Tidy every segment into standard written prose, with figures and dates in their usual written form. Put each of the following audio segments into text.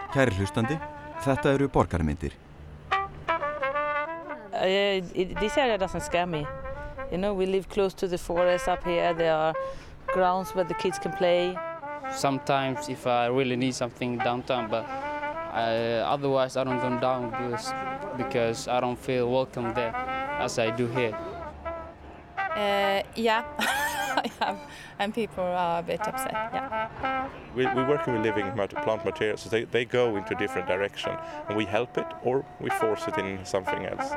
Kæri hlustandi, þetta eru borgarmyndir. This area doesn't scare me. You know, we live close to the forest up here. There are grounds where the kids can play. Sometimes if I really need something downtown, but otherwise I don't go down because I don't feel welcome there as I do here. Yeah, I have, and people are a bit upset, yeah. We work with living plant materials, so they go into a different direction, and we help it or we force it in something else.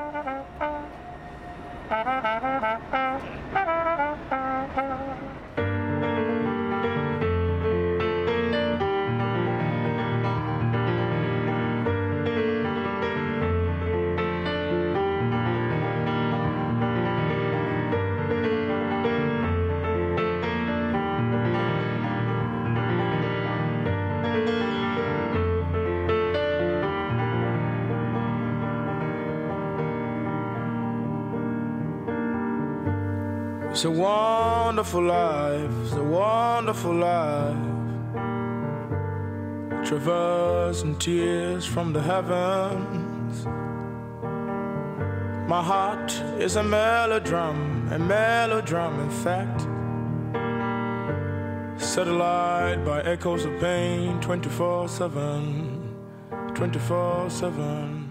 It's a wonderful life, it's a wonderful life. Traversing tears from the heavens. My heart is a melodrum in fact. Set alight by echoes of pain 24/7, 24/7.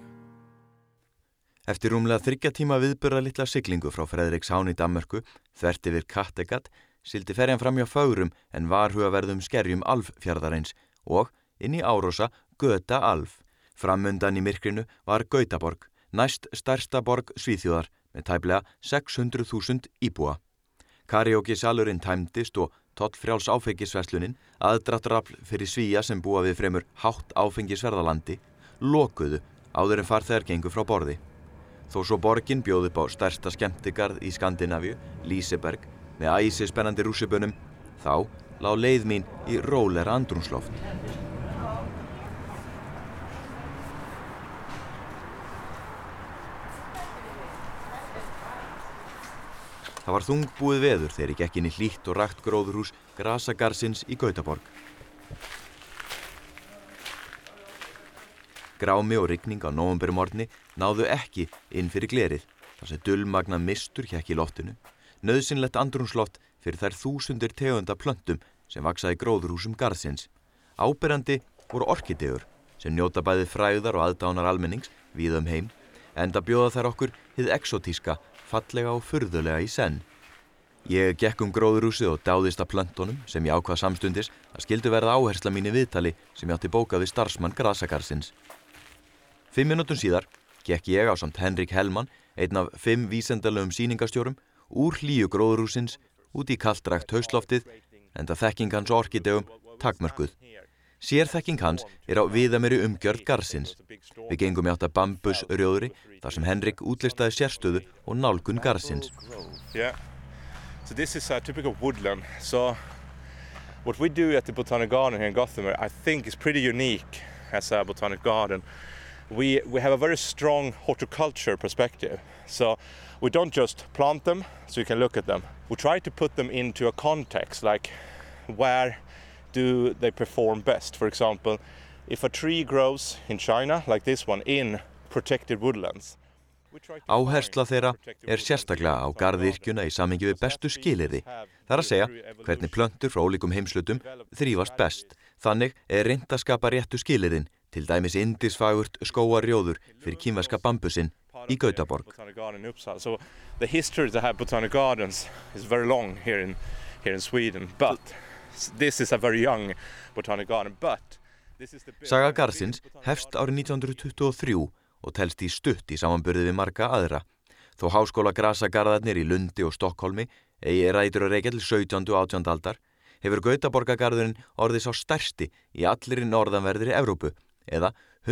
Eftir rúmlega 3 tíma viðburðalitla siglingu frá Frederikshavn í Danmörku, þvert yfir Kattegat, sigldi ferjan fram hjá fögrum en varhugaverðum skerjum Alfjarðarins og inn í Árósa Göta Alf. Framundan í myrkrinu var Gautaborg, næst stærsta borg Svíþjóðar með tæplega 600.000 íbúa. Karaoke-salurinn tæmdist og tollfrjáls áfengisverslunin, aðdráttarafl fyrir Svía sem búa við fremur hátt áfengisverðalandi, lokuðu áður en farþegar gengu frá borði. Þó svo borgin bjóð upp á stærsta skemmtigarð í Skandinavíu, Liseberg, með æsispennandi rússibönum, þá lá leið mín í rólegra andrúmsloft. Það var þungbúið veður þegar ég gekk inn í hlýtt og rakt gróðurhús Grasagarðsins í Gautaborg. Grámi og rigning á nóvembermorgni náðu ekki inn fyrir glerið, þar sem dulmagnað mistur hékk í loftinu, nauðsynlegt andrúmsloft fyrir þær þúsundir tegunda plöntum sem vaxa í gróðurhúsum garðsins. Áberandi voru orkídeur sem njóta bæði frægðar og aðdánar almennings víða heim, enda bjóða þær okkur hið exotíska, fallega og furðulega í senn. Ég gekk gróðurhúsið og dáðist að plöntunum sem ég ákvað samstundis að skyldu verða áhersla mín í viðtali sem ég átti bókað við starfsmann Grasagarðsins. 5 mínútum síðar gekk ég ásamt Henrik Hellmann, einn af 5 vísindalegum sýningastjórum, úr hlýju gróðurhúsins út í kaltrækt haustloftið, enda þekking hans á orkídeum takmörkuð. Sérþekking hans á viðameri umgjörð garðsins. Við gengum í átt að bambusrjóðri þar sem Henrik útlistaði sérstöðu og nálgun garðsins. Yeah. So this is a typical woodland. So what we do at the Botanic Garden here in Gothenburg, I think is pretty unique as a botanic garden. We have a very strong horticulture perspective. So we don't just plant them so you can look at them. We try to put them into a context, like where do they perform best? For example, if a tree grows in China, like this one, in protected woodlands. Áhersla þeirra sérstaklega á garðyrkjuna í samhengi við bestu skilyrði. Það að segja hvernig plöntur frá ólíkum heimslutum þrífast best. Þannig reynt að skapa réttu skilyrðin, til dæmis yndisfagurt skógarrjóður fyrir kínverska bambusinn í Gautaborg. So the history to have botanic gardens is very long here in Sweden, but this is a very young botanic garden. Saga garðsins hefst árið 1923 og telst í stutt í samanburði við marga aðra. Þó háskóla grasagarðarnir í Lundi og Stokkólmi eigi rætur að rekja til 17. og 18. aldar, hefur Gautaborgargarðurinn orðið sá stærsti í allri norðanverðri Evrópu, eða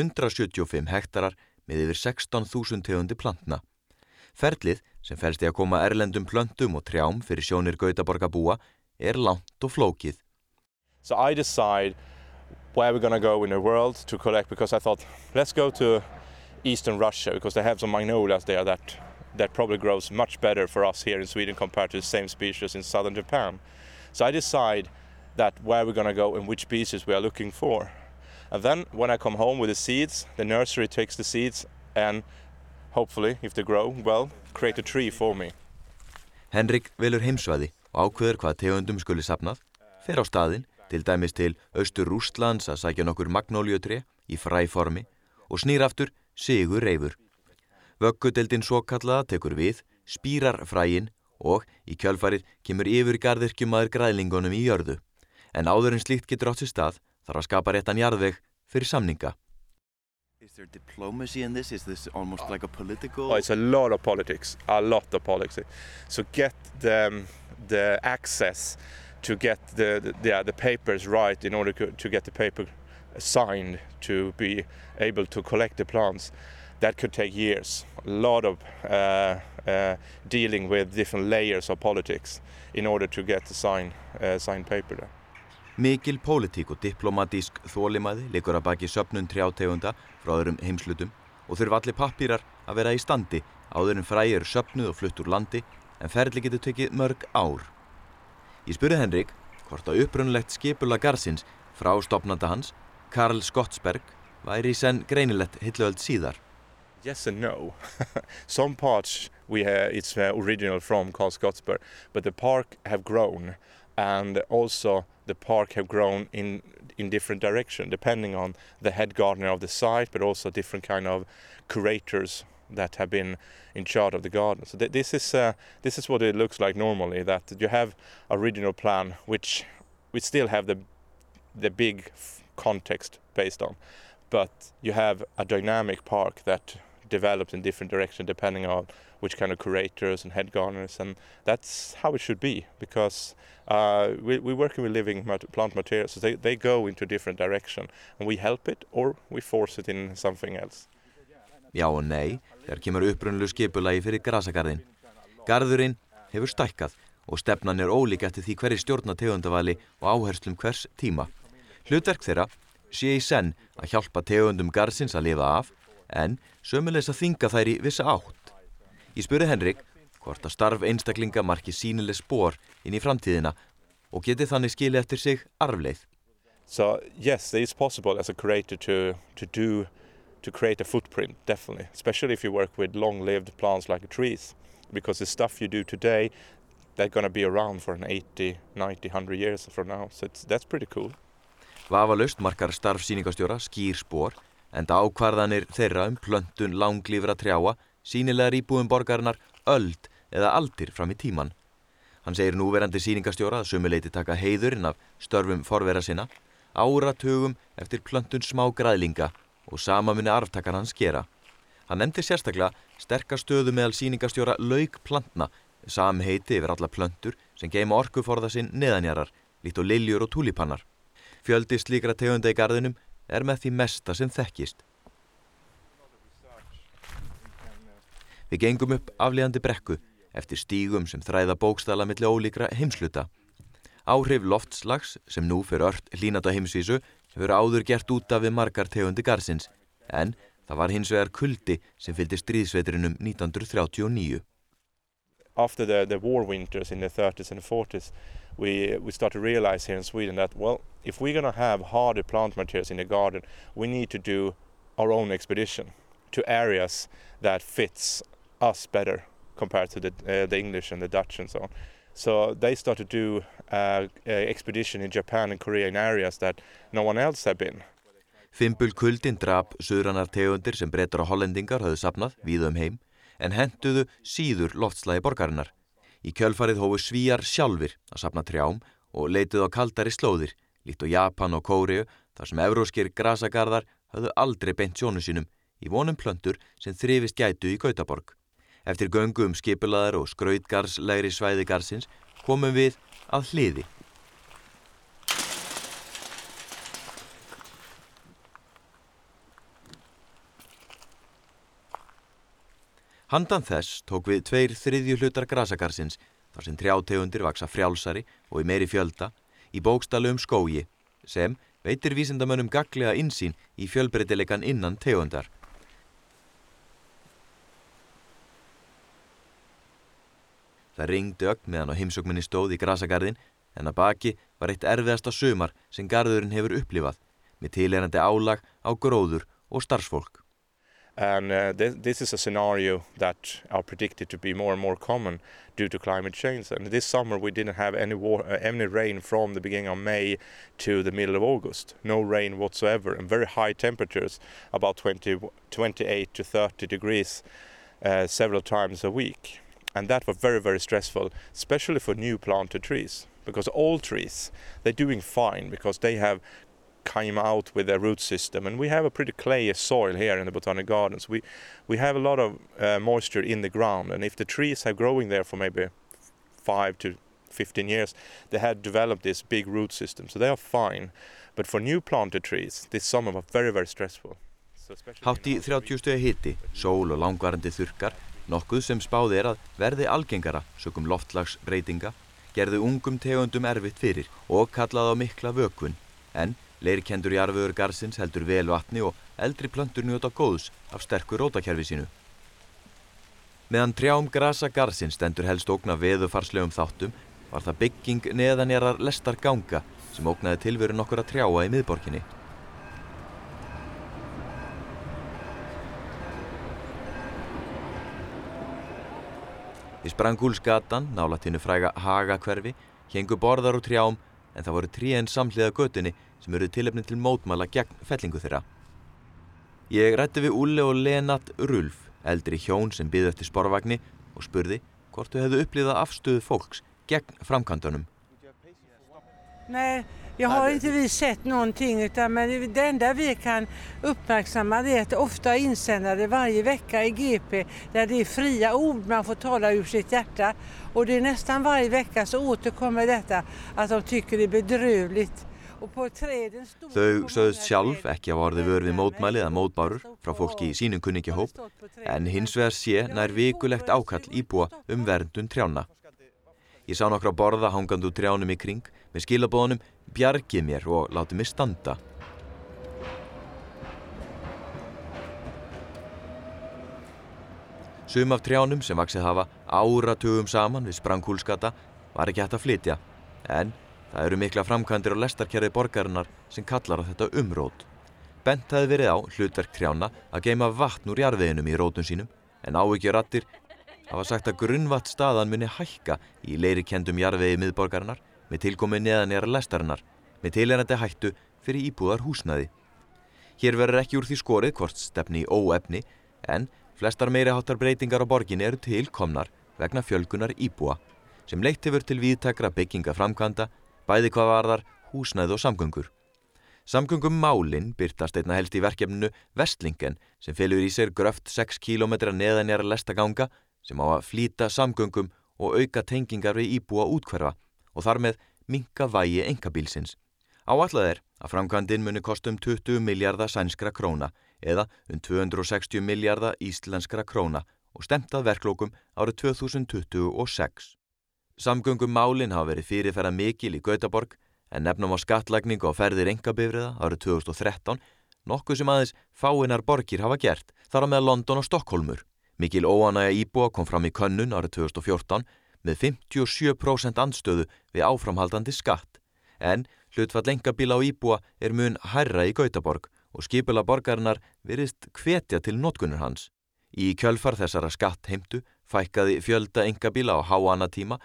175 hektarar með yfir 16.000 tegundir plantna. Ferlið, sem felst í að koma erlendum plöntum og trjám fyrir sjónir Gautaborgarbúa, langt og flókið. So I decide where we're going to go in the world to collect, because I thought, let's go to Eastern Russia, because they have some magnolias there that probably grows much better for us here in Sweden compared to the same species in southern Japan. So I decide that where we're going to go and which species we are looking for. And then when I come home with the seeds, the nursery takes the seeds and hopefully, if they grow well, create a tree for me. Henrik velur heimsvæði og ákveður hvað tegundum skuli safnað, fer á staðinn, til dæmis til Austur-Rússlands að sækja nokkur magnóliutré í fræformi og snýr aftur sigur reifur. Vöggudeildin svokallaða tekur við, spírar fræin og í kjölfarið kemur yfir garðyrkjumaður græðlingunum í jörðu. En áður en slíkt getur átt sér stað þarf að skapa réttan jarðveg fyrir samninga. Is there diplomacy in this? Is this almost like a political? Oh, it's a lot of politics. So get the access to get the papers right in order to get the paper signed to be able to collect the plants. That could take years. A lot of dealing with different layers of politics in order to get the signed paper there. Mikil pólitík og diplomatísk þolinmæði liggur að baki söfnun trjátegunda frá öðrum heimslutum og þurfa allir pappírar að vera í standi áður en fræ eru söfnuð og flutt úr landi en ferli getur tekið mörg ár. Ég spurði Henrik hvort að upprunalegt skipulag garðsins frá stofnanda hans, Karl Skottsberg, væri í senn greinilegt hilluöld síðar. Yes and no. Some parts it's original from Karl Skottsberg, but the park have grown and also the park have grown in different direction depending on the head gardener of the site, but also different kind of curators that have been in charge of the garden. So this is what it looks like normally, that you have original plan which we still have the big context based on, but you have a dynamic park that develops in different direction depending on which kind of curators and head gardeners, and that's how it should be, because we're working with living plant materials, so they go into different direction and we help it or we force it in something else. Já og nei, þegar kemur upprunalegu skipulagi fyrir grasagarðinn. Garðurinn hefur stækkað og stefnan ólík eftir því hverjir stjórna tegundavali og áherslum hvers tíma. Hlutverk þeirra sé í senn að hjálpa tegundum garðsins að lifa af, en sömuleiðis að þvinga þær í vissa átt. Ég spurði Henrik hvort að starf einstaklinga marki sýnileg spor inn í framtíðina og geti þannig skilið eftir sig arfleið. So yes, it's possible as a curator to create a footprint, definitely, especially if you work with long-lived plants like trees, because the stuff you do today, they're going to be around for 80, 90, 100 years from now, so that's pretty cool. Vafalaust markar starf sýningastjóra skýr spor, enda ákvarðanir þeirra plöntun langlífra trjáa sýnilegar íbúum borgarinnar öld eða aldir fram í tíman. Hann segir núverandi sýningastjóra að sömuleyti taka heiðurinn af störfum forvera sinna, áratugum eftir plöntun smá græðlinga og sama muni arftakar hans gera. Hann nefndi sérstaklega sterka stöðu meðal sýningastjóra laukplantna, samheiti yfir alla plöntur sem geyma orkuforða sinn neðanjarar, líkt og liljur og túlipannar. Fjöldi slíkra tegunda í garðinum með því mesta sem þekkist. Við gengum upp aflíðandi brekku eftir stígum sem þræða bókstaflega milli ólíkra heimshluta. Áhrif loftslags sem nú fyrir ört hlýnandi á heimsvísu hefur áður gert út af við margar tegundir garðsins, en það var hins vegar kuldi sem fylgdi stríðsvetrinum 1939. After the war winters in the 30s and 40s, we started to realize here in Sweden that, well, if we're going to have harder plant materials in the garden, we need to do our own expedition to areas that fits us better compared to the English and the Dutch and so on. So they started to do expedition in Japan and Korea in areas that no one else had been. Fimbulkuldin drap suðrænar tegundir sem Bretar og Hollendingar höfðu safnað víða heim, en hentuðu síður loftslagi borgarinnar. Í kjölfarið hófu Svíar sjálfir að safna trjám og leituðu á kaldari slóðir, líkt á Japan og Kóreu, þar sem evrópskir grasagarðar höfðu aldrei beint sjónum sínum í vonum plöntur sem þrifist gætu í Gautaborg. Eftir göngu skipulaðar og skrautgarðslegri svæði garðsins komum við að hliði. Handan þess tók við 2/3 hlutar grasagarðsins, þar sem trjátegundir vaksa frjálsari og í meiri fjölda, í bókstaflegum skógi, sem veitir vísindamönnum gagnlega innsýn í fjölbreytileikann innan tegundar. Það ringdi ögn meðan á heimsókninni stóð í grasagarðinn, en að baki var eitt erfiðasta sumar sem garðurinn hefur upplifað, með tilheyrandi álag á gróður og starfsfólk. And this is a scenario that are predicted to be more and more common due to climate change. And this summer we didn't have any rain from the beginning of May to the middle of August. No rain whatsoever, and very high temperatures, about 28 to 30 degrees several times a week. And that was very, very stressful, especially for new planted trees. Because old trees, they're doing fine because they have come out with their root system, and we have a pretty clayey soil here in the Botanic Gardens. We have a lot of moisture in the ground, and if the trees have growing there for maybe 5 to 15 years, they had developed this big root system, so they are fine. But for new planted trees, this summer was very, very stressful. Hátt í 30 stiga hiti, sól og langvarandi þurrkar, nokkuð sem spáð að verði algengara sökum loftslagsbreytinga, gerðu ungum tegundum erfitt fyrir og kallaði á mikla vökun, en leirkenndur jarðvegur garðsins heldur vel vatni og eldri plöntur njóta góðs af sterku rótakerfi sínu. Meðan trjám grasa garðsins stendur helst ógn af veðurfarslegum þáttum, var það bygging neðanjarðar lestarganga sem ógnaði tilveru nokkurra trjáa í miðborginni. Í Sprangúlsgatan, nálægt hinu fræga Hagahverfi, héngu borðar og trjám, en það voru trén samhliða götunni sem eru tilefni til mótmæla gegn fellingu þeirra. Ég ræddi við Ulle og Lenat Rulf, eldri hjón sem biðu eftir sporvagni, og spurði hvort þau hefðu upplifað afstöðu fólks gegn framkvæmdunum. Nej, jag har inte vi sett någonting, men det enda vi kan uppmärksamma är att det ofta är insändare varje vecka i GP där det är fria ord, man får tala ur sitt hjärta, och det är nästan varje vecka så återkommer detta att de tycker det är bedrövligt. Þau sögðust sjálf ekki hafa orðið vör við mótmæli eða mótbárur frá fólki í sínum kunningjahóp, en hins vegar sé nær vikulegt ákall íbúa verndun trjánna. Ég sá nokkra borða hangandi úr trjánum í kring með skilaboðunum bjargið mér og látið mig standa. Sum af trjánum sem vaxið hafa áratugum saman við Sprangúlsgata var ekki hægt að flytja, en það eru mikla framkvæmdir á lestarkerfi borgarinnar sem kallar á þetta umrót. Bent hefði verið á hlutverk trjánna að geyma vatn úr jarðveginum í rótum sínum, en áhyggjuraddir hafa sagt að grunnvatnsstaðan muni hækka í leirikendum jarðvegi miðborgarinnar með tilkomi neðanjarðar lestarinnar, með tilheyrandi hættu fyrir íbúðar húsnæði. Hér verður ekki úr því skorið hvort stefni í óefni, en flestar meiriháttar breytingar á borginni eru tilkomnar vegna fjölgunar íbúa, sem leitt hefur til víðtækra byggingaframkvæmda, bæði hvað varðar húsnæði og samgöngur. Samgöngumálin birtast einna helst í verkefninu Vestlingen sem felur í sér gröft 6 km neðanjarðar lestaganga sem á að flýta samgöngum og auka tengingar við íbúa úthverfa og þar með minnka vægi einkabílsins. Áætlað að framkvæmdin muni kosta 20 milljarða sænskra króna eða 260 milljarða íslenskra króna og stefnt að verklokum árið 2026. Samgöngumálin hafa verið fyrirferða mikil í Gautaborg, en nefnum á skattlagningu á ferðir einkabifreiða árið 2013, nokkuð sem aðeins fáeinar borgir hafa gert, þar á meðal London og Stokkhólmur. Mikil óánægja íbúa kom fram í könnun árið 2014 með 57% andstöðu við áframhaldandi skatt, en hlutfall einkabíla á íbúa mun hærra í Gautaborg og skipulag borgarinnar virðist hvetja til notkunar hans. Í kjölfar þessara skattheimtu fækkaði fjölda einkabíla á háannatíma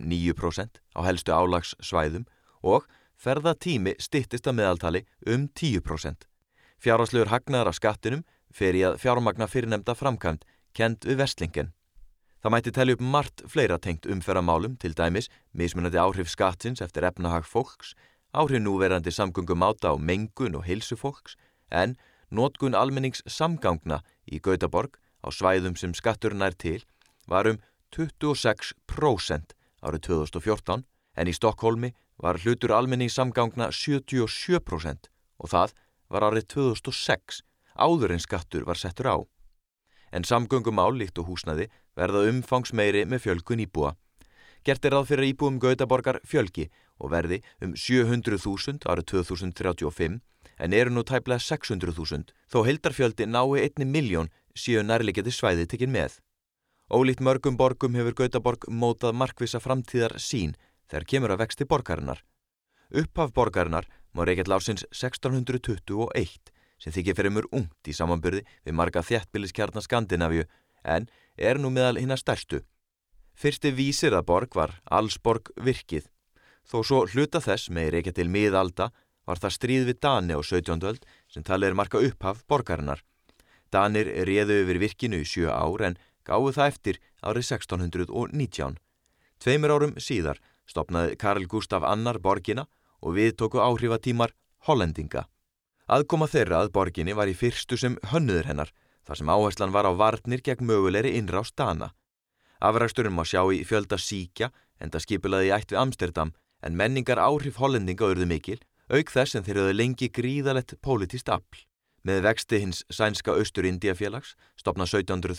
9% á helstu álagssvæðum og ferðatími styttist að meðaltali 10%. Fjárhagslegur hagnaður af skattinum fer í að fjármagna fyrrnefnda framkvæmd kennd við Vestlingen. Það mætti telja upp margt fleira tengt umferðarmálum, til dæmis mismunandi áhrif skattsins eftir efnahag fólks, áhrif núverandi samgöngumáta á mengun og heilsu fólks, en notkun almenningssamgangna í Gautaborg á svæðum sem skatturinn nær til var 26% árið 2014, en í Stokkhólmi var hlutur almenningssamgangna 77% og það var árið 2006, áður en skattur var settur á. En samgöngumál líkt og húsnæði verða umfangsmeiri með fjölgun íbúa. Gert ráð fyrir íbúum Gautaborgar fjölgi og verði 700.000 árið 2035, en eru nú tæplega 600.000, þó heildarfjöldi nái 1 milljón séu nærliggjandi svæði tekin með. Ólíkt mörgum borgum hefur Gautaborg mótað markvissa framtíðar sín þegar kemur að vexti borgarinnar. Upphaf borgarinnar má rekja til ársins 1621 sem þykir fremur ungt í samanburði við marga þéttbýliskjarna Skandinavíu en nú meðal hinna stærstu. Fyrsti vísirðaborg var Allsborg virkið. Þó svo hluta þess með rekja til miðalda var það stríð við Dani á 17. öld sem talið marka upphaf borgarinnar. Danir réðu yfir virkinu í 7 ár en gáfu það eftir árið 1619. 2 árum síðar stofnaði Karl Gustaf II borgina og við tóku áhrifatímar Hollendinga. Aðkoma þeirra að borginni var í fyrstu sem hönnuður hennar, þar sem áherslan var á varnir gegn mögulegri innrás Dana. Afraksturinn má sjá í fjölda síkja, enda skipulaði í ætt við Amsterdam, en menningar áhrif Hollendinga urðu mikil, auk þess en þeir höfðu lengi gríðalegt pólitískt afl. Með vexti hins sænska Austur-Indíafélags, stofnað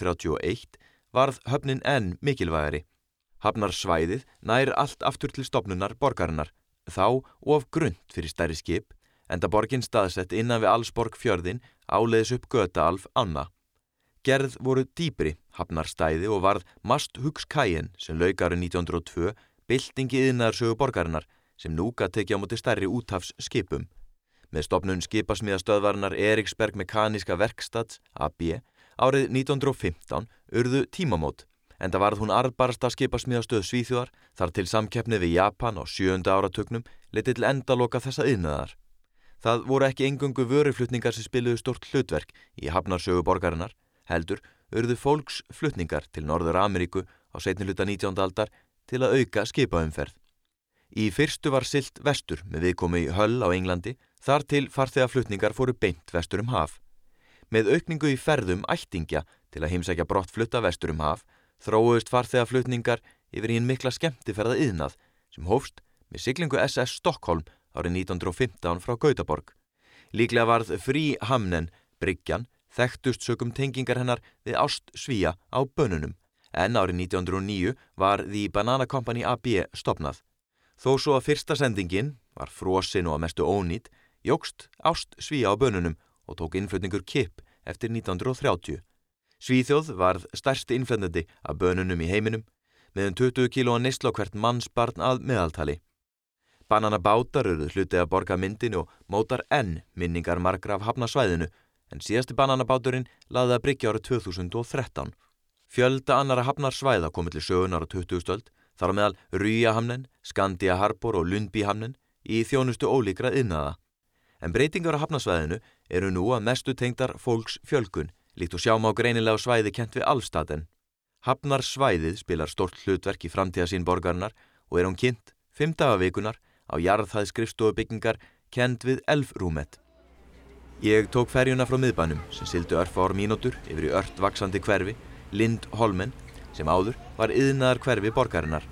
1731, varð höfnin enn mikilvægari. Hafnarsvæðið nær allt aftur til stofnunar borgarinnar, þá of grunnt fyrir stærri skip, enda borgin staðsett innan við Allsborg fjörðin áleiðis upp Götaálf ána. Gerð voru dýpri hafnarstæði og varð Masthugskaien sem lauk árið 1902 byltingi iðnaðarsögu borgarinnar sem nú gat tekið á móti stærri úthafsskipum. Með stofnun skipasmíðastöðvarinnar Eriksberg Mekaniska Verkstads AB árið 1915 urðu tímamót, enda varð hún arðbarasta skipasmíðastöð Svíþjóðar þar til samkeppni við Japan á 7. áratugnum leiddi til endaloka þessa iðnaðar. Það voru ekki eingöngu vöruflutningar sem spiluðu stórt hlutverk í hafnarsögu borgarinnar, heldur urðu fólksflutningar til Norður-Ameríku á seinni hluta 19. aldar til að auka skipaumferð. Í fyrstu var siglt vestur með viðkomu í Hull á Englandi, þar til farþegaflutningar fóru beint vestur haf. Með aukningu í ferðum ættingja til að heimsækja brottflutta vestur haf, þróuðust farþegaflutningar yfir í hinn mikla skemmtiferða iðnað sem hófst með siglingu SS Stockholm árið 1915 frá Gautaborg. Líklega varð Frihamnen, bryggjan, þekktust sökum tengingar hennar við ást Svía á bönunum, en árið 1909 var The Banana Company AB stofnað. Þó svo að fyrsta sendingin var frosin og að mestu ónýt, jókst ást Svía á bönunum og tók innflutningur kipp eftir 1930. Svíþjóð varð stærsti innflytjandi af bönunum í heiminum, með 20 kílóa neyslu á hvert mannsbarn að meðaltali. Bananabátar urðu hluti af borgarmyndinni og mótar enn minningar margra af hafnasvæðinu, en síðasti bananabáturinn lagði að bryggja árið 2013. Fjölda annara hafnarsvæða komið til sögunar á 20. öld, þar á meðal Ryjahamnen, Skandia Harbor og Lundbyhamnen í þjónustu ólíkra iðnaða. En breytingar á hafnarsvæðinu eru nú að mestu tengdar fólksfjölgun, líkt og sjá má greinilega á svæði kennt við Alstaden. Hafnarsvæðið spilar stórt hlutverk í framtíðarsýn borgarinnar og hún kynnt 5 daga vikunar á jarðhæðskrifstofubyggingar kennd við Elfrúmet. Ég tók ferjuna frá miðbænum sem sigldi örfáar mínútur yfir í ört vaxandi hverfi, Lindholmen, sem áður var iðnaðar hverfi borgarinnar.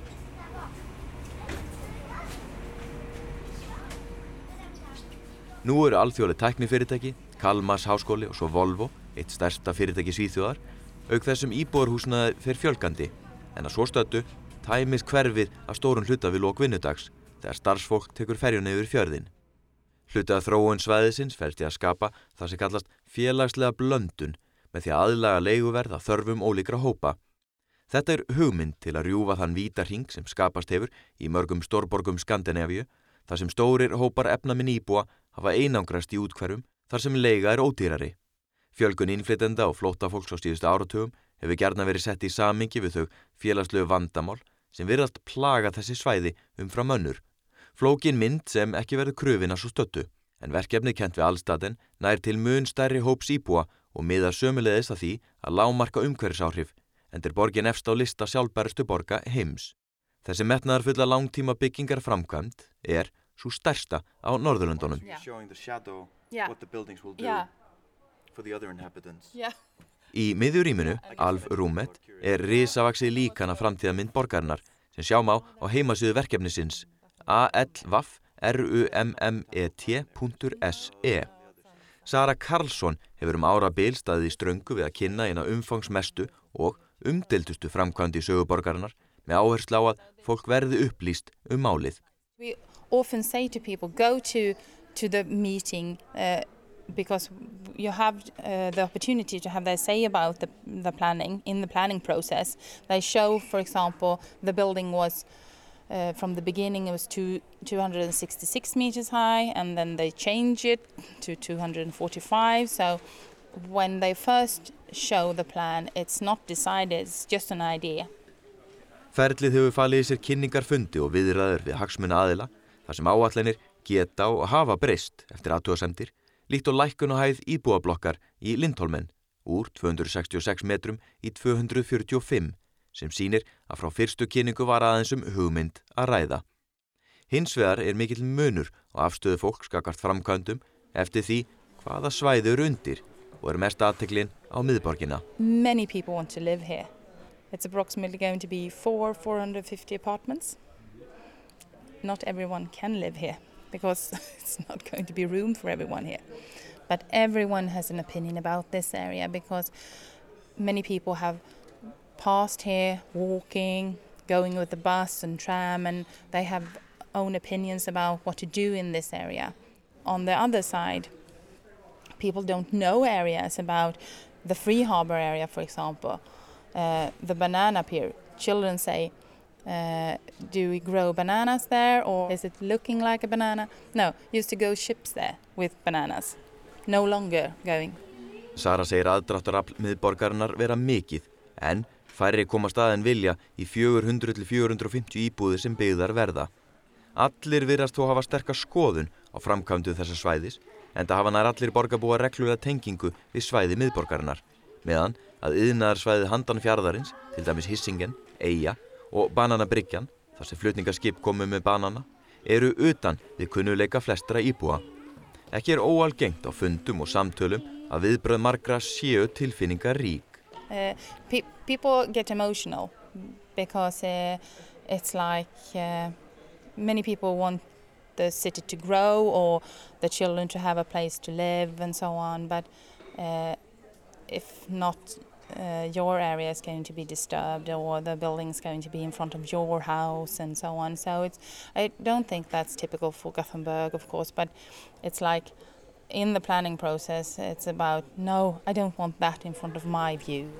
Nú eru alþjóðleg tæknifyrirtæki, Kalmars háskóli og svo Volvo, eitt stærsta fyrirtæki Svíþjóðar, auk þessum íbúðarhúsnaði fer fjölgandi, en að svo stöddu tæmist hverfið af stórun hluta við lok vinnudags, þegar starfsfólk tekur ferjuna yfir fjörðinn. Hluti af þróun svæðisins felst í að skapa það sem kallast félagslega blöndun með því að aðlaga leiguverð að þörfum ólíkra hópa. Þetta er hugmynd til að rjúfa þann vítahring sem skapast hefur í mörgum stórborgum Skandinavíu, þar sem stórir hópar efnaminna íbúa hafa einangrast í úthverfum þar sem leiga er ódýrari. Fjölgun innflytjenda og flóttafólks á síðustu áratugum hefur gjarnan verið sett í samhengi við þau félagslegu vandamál sem virðast plaga þessi svæði umfram önnur. Flókin mynd sem ekki verður krufin að svo stöddu, en verkefnið kennt við Alstaden nær til mun stærri hóps íbúa og miðar sömuleiðis að því að lágmarka umhverfisáhrif, enda borgin efst á lista sjálfbærustu borga heims. Þessi metnaðarfulla langtíma byggingar framkvæmd er sú stærsta á Norðurlöndunum. Í miðjurýminu, Alfrúmet, er risavaxið líkan af framtíðarmynd borgarinnar sem sjá má á heimasíðu verkefnisins alvafrumet.se. Sara Karlsson hefur árabil staðið í ströngu við að kynna eina umfangsmestu og umdeildustu framkvæmd í sögu borgarinnar með áherslu á að fólk verði upplýst málið. We often say to people, go to the meeting because you have the opportunity to have their say about the planning in the planning process. They show, for example, the building was From the beginning it was 266 meters high, and then they changed it to 245. So when they first show the plan, it's not decided, it's just an idea. Ferlið hefur falið í sér kynningarfundi og viðræður við hagsmunaaðila þar sem áætlanir geta og hafa breyst eftir athugasemdir, líkt og lækkun og hæð íbúablokkar í Lindholmen úr 266 metrum í 245, sem sýnir að frá fyrstu kynningu var aðeins hugmynd að ræða. Hins vegar mikill munur og afstöðu fólks gagnvart framkvæmdum eftir því hvaða svæði undir og mest athyglin á miðborgina. Many people want to live here. It's approximately going to be 450 apartments. Not everyone can live here because it's not going to be room for everyone here. But everyone has an opinion about this area because many people have passed here walking, going with the bus and tram, and they have own opinions about what to do in this area. On the other side, people don't know areas about the Free Harbour area, for example. The banana pier. Children say, do we grow bananas there, or is it looking like a banana? No, used to go ships there with bananas. No longer going. Sara segir aðdráttarafl miðborgarinnar vera mikið, en færri komast að en vilja í 400 til 450 íbúðir sem byggðar verða. Allir virðast þó hafa sterka skoðun á framkvæmdu þessa svæðis, enda hafa nær allir borgarbúar reglulega tengingu við svæði miðborgarinnar, meðan að iðnaðarsvæðið handan fjarðarins, til dæmis Hissingen, Eyja og Bananabryggjan, þar sem flutningaskip komu með banana, eru utan við kunnuleika flestra íbúa. Ekki óalgengt á fundum og samtölum að viðbrögð margra séu tilfinningarík. People get emotional because it's like many people want the city to grow or the children to have a place to live and so on, but if not, your area is going to be disturbed or the building is going to be in front of your house and so on. So I don't think that's typical for Gothenburg, of course, but it's like in the planning process, it's about, no, I don't want that in front of my view.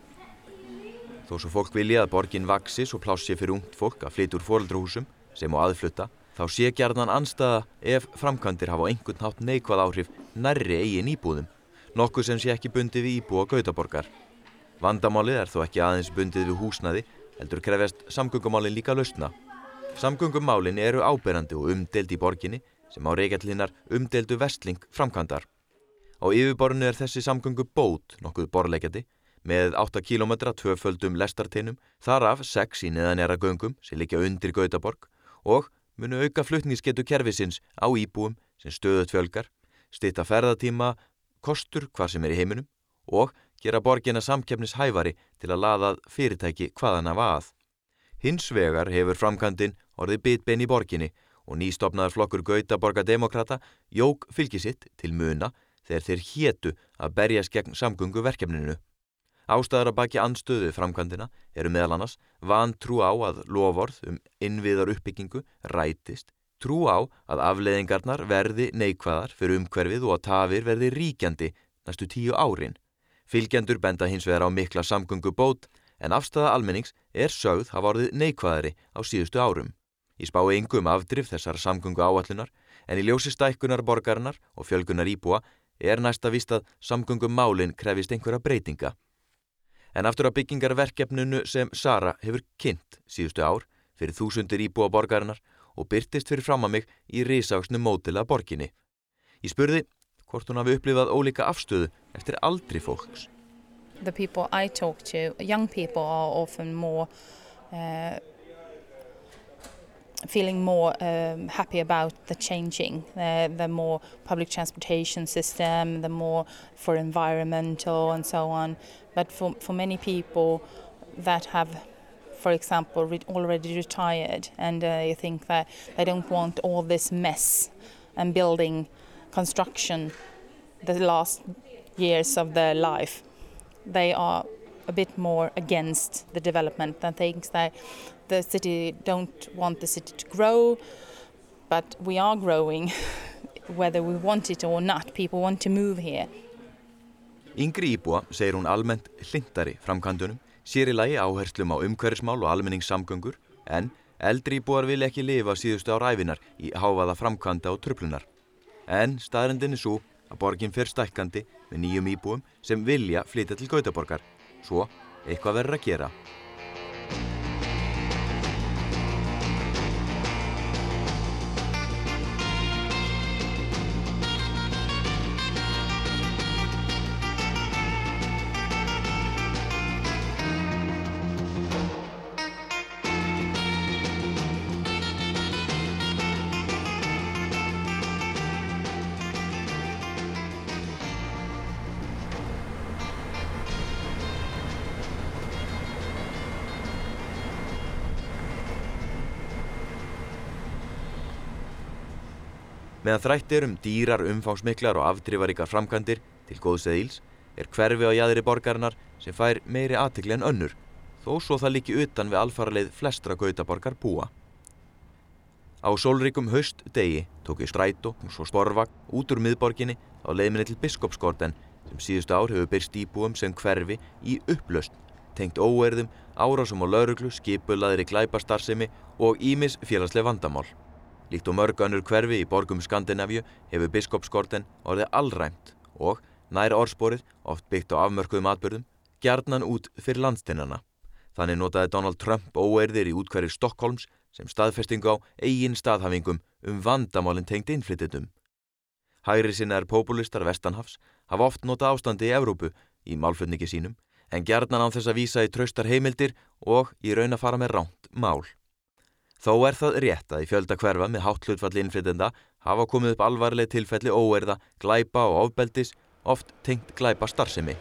Þó svo fólk vilja að borgin vaxi svo pláss sé fyrir ungt fólk að flytja úr foreldrahúsum sem á aðflutta, þá sé gjarnan andstæða ef framkvæmdir hafa á einhvern hátt neikvæð áhrif nærri eigin íbúðum, nokkuð sem sé ekki bundið við íbúa Gautaborgar. Vandamálið þó ekki aðeins bundið við húsnæði, heldur krefjast samgöngumálin líka lausna. Samgöngumálin eru áberandi og umdeild í borginni sem á rekja til hinnar umdeildu Vestling framkvæmdar. Á yfirborðinu þessi samgöngubót nokkuð borðleggjandi með 8 km tvöföldum lestarteinum, þar af 6 í neðanjarðargöngum sem liggja undir Gautaborg og munu auka flutningsgetu kerfisins á íbúum sem stöðugt fjölgar, stytta ferðatíma, kostur hvar sem í heiminum og gera borgina samkeppnishæfari til að laða fyrirtæki hvaðan af að. Hins vegar hefur framkvæmdin orðið bitbein í borginni og nýstofnaður flokkur Gautaborgardemókrata jók fylgi sitt til muna þegar þeir hétu að berjast gegn samgönguverkefninu. Ástæður að baki andstöðu framkvæmdina eru meðal annars vantrú á að loforð innviðar uppbyggingu rætist, trú á að afleiðingarnar verði neikvæðar fyrir umhverfið og að tafir verði ríkjandi næstu 10 árin. Fylgjendur benda hins vegar á mikla samgöngubót, en afstæða almennings sögð hafa orðið neikvæðari á síðustu árum. Ég spái engu afdrif þessar samgöngu áætlunar, en í ljósi stækkunar borgarinnar og fjölgunar íbúa næsta víst að samgöngumálin krefjist einhverja breytinga. En aftur að byggingarverkefninu sem Sara hefur kynnt síðustu ár fyrir þúsundir íbúa borgarinnar og birtist fyrir fram að mig í risavaxnu módeli að borginni. Ég spurði hvort hún hafi upplifað ólíka afstöðu eftir aldri fólks. The people I talk to, young people are often more feeling more happy about the changing, the more public transportation system, the more for environmental and so on. But for many people that have, for example, already retired, and I think that they don't want all this mess and building construction the last years of their life. They are a bit more against the development and thinks that the city don't want the city to grow, but we are growing whether we want it or not. People want to move here. Yngri íbúa segir hún almennt hlintari framkvæmdunum, sér í lagi áherslum á umhverfismál og almenningssamgöngur, en Eldri íbúar vilja ekki lifa síðustu ár ævinnar í hávaða framkvæmda og truflunar. En staðreyndin er sú að borgin fer stækkandi með nýjum íbúum sem vilja flytja til Gautaborgar. Svo eitthvað verður að gera. Meðan þrætt dýrar, umfangsmiklar og afdrifaríkar framkvæmdir til góðs eða ills hverfi á jaðri borgarinnar sem fær meiri athygli en önnur, þó svo það liggi utan við alfaraleið flestra Gautaborgar búa. Á sólríkum haustdegi tók ég strætó og svo sporvagn út úr miðborginni á leið minni til Biskupsgården sem síðustu ár hefur birst íbúum sem hverfi í upplausn, tengt óeirðum, árásum á lögreglu, skipulagðri glæpastarfsemi og ýmis félagsleg vandamál. Líkt og mörg önnur hverfi í borgum Skandinavíu hefur Biskupsgården orðið alræmt og nær orðsporið, oft byggt á afmörkuðum atburðum, gjarnan út fyrir landsteinana. Þannig notaði Donald Trump óeirðir í úthverfi Stokkólms sem staðfestingu á eigin staðhæfingum vandamálin tengd innflytjendum. Hægrisinnaðir popúlistar vestanhafs hafa oft notað ástandið í Evrópu í málflutningi sínum, en gjarnan án þess að vísa í traustar heimildir og í raun að fara með rangt mál. Þó það rétt að í fjölda hverfa með hátt hlutfalli innflytjenda hafa komið upp alvarleg tilfelli óeirða, glæpa og ofbeldis, oft tengt glæpastarfsemi.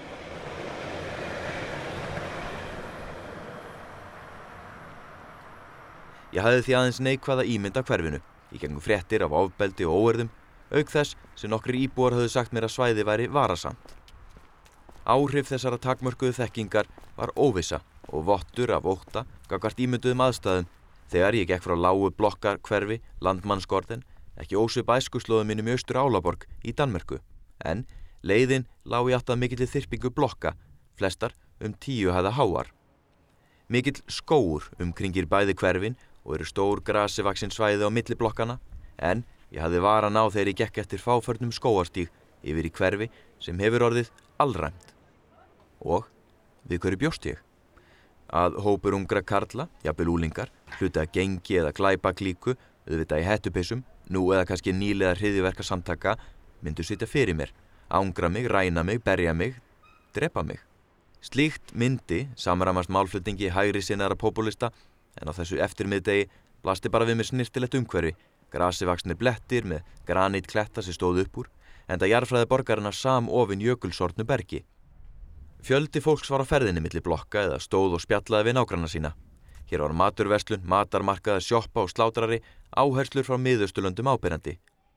Ég hafði því aðeins neikvæða ímynd af hverfinu, í gegnum fréttir af ofbeldi og óeirðum, auk þess sem nokkrir íbúar höfðu sagt mér að svæðið væri varasamt. Áhrif þessara takmörkuðu þekkingar var óvissa og vottur af ótta gagnvart ímynduðum aðstæðum þegar ég gekk frá lágu blokkarhverfi Landmannsgården, ekki ósvipa æskuslóðum mínum í Austur-Álaborg í Danmörku, en leiðin lá í átt að mikilli þyrpingu blokka, flestar 10 hæða háar. Mikill skógur umkringir bæði hverfin og eru stór grasivaksin svæði á milli blokkana, en ég hafði varan á þegar ég gekk eftir fáförnum skógarstíg yfir í hverfi sem hefur orðið alræmt. Og við hverju bjóst ég? Að hópur ungra karla, jafnvel úlingar, hluti að gengi eða glæpa klíku, auðvitað í hettupissum, nú eða kannski nýlega hryðjuverkasamtaka, myndu sitja fyrir mér, ángra mig, ræna mig, berja mig, drepa mig. Slíkt myndi samræmast málflutningi hægrisinnaðra popúlista, en á þessu eftirmiðdegi blasti bara við mér snirtilegt umhverfi, grasivaxnir blettir með granítkletta sem stóð upp úr, enda jarðfræði borgarinnar samofin jökulsortnu bergi. Fjöldi fólks var á ferðinni milli blokka eða stóð og spjallaði við nágranna sína. Hér var maturverslun, matarmarkaður, sjoppa og slátrari, áherslur frá Miðausturlöndum áberandi.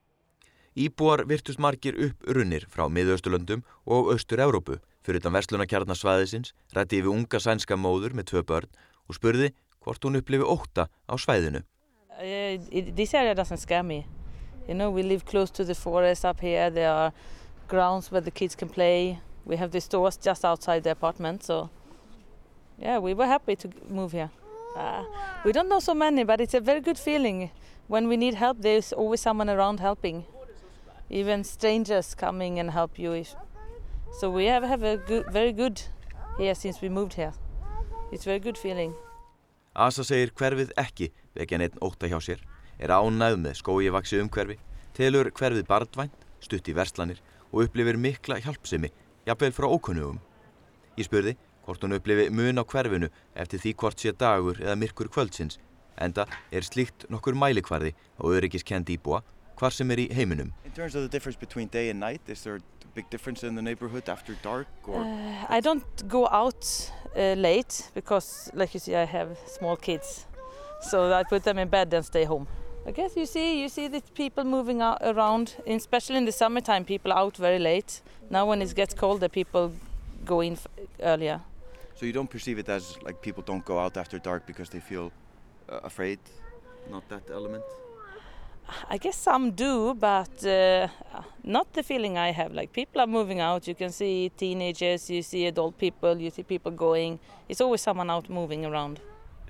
Íbúar virtust margir upprunnir frá Miðausturlöndum og Austur-Evrópu. Fyrir utan verslunarkjarnasvæðisins ræddi ég við unga sænska móður með 2 börn og spurði hvort hún upplifi ótta á svæðinu. This area doesn't scare me. You know, we live close to the forest up here. There are grounds where the kids can play. We have the stores just outside the apartment, so yeah, we were happy to move here. We don't know so many, but it's a very good feeling. When we need help, there's always someone around helping. Even strangers coming and help you. So we have a very good here since we moved here. It's a very good feeling. Asa segir hverfið ekki vekja neitt ótta hjá sér, ánægð með skógivaxið umhverfi, telur hverfið barnvænt, stutt í verslanir og upplifir mikla hjálpsemi, jafnvel frá ókunnugum. Ég spurði hvort hún upplifi mun á hverfinu eftir því hvort sé dagur eða myrkur kvöldsins, enda slíkt nokkur mælikvarði á öryggiskennd íbúa hvar sem í heiminum. In terms of the difference between day and night, is there a big difference in the neighborhood after dark? Or I don't go out late because, like you see, I have small kids, so I put them in bed and stay home. I guess you see the people moving around, especially in the summertime, people out very late. Now when it gets colder, people go in earlier. So you don't perceive it as like people don't go out after dark because they feel afraid? Not that element? I guess some do, but not the feeling I have. Like people are moving out, you can see teenagers, you see adult people, you see people going. It's always someone out moving around.